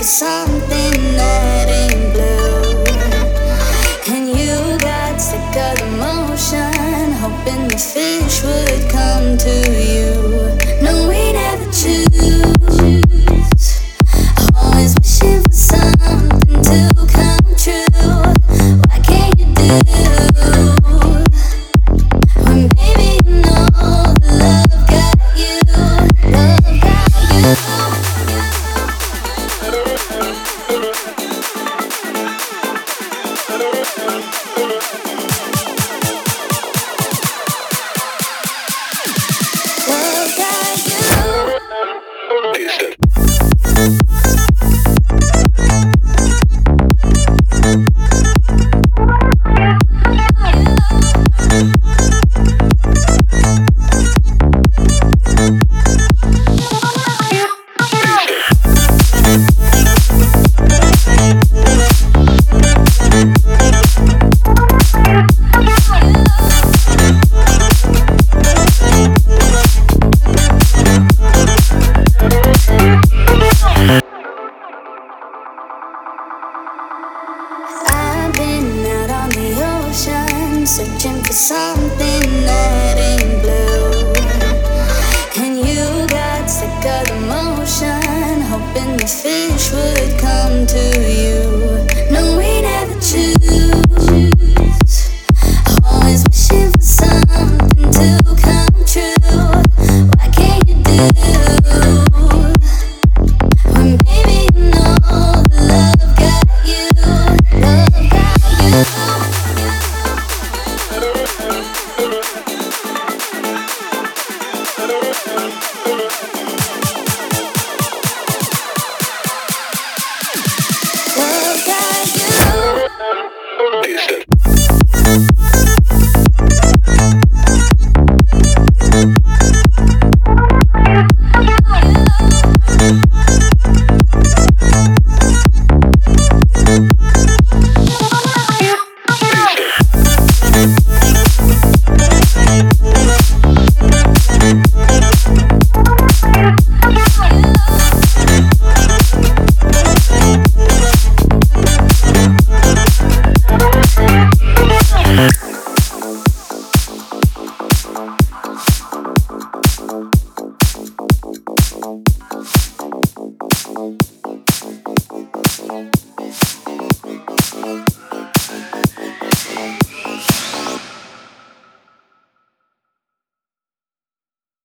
for something that ain't blue. And you got sick of the motion, hoping the fish would come to you. No, we never choose. Always wishing for something to come true. What can you do? When baby you know the love got you, love got you. Love got you.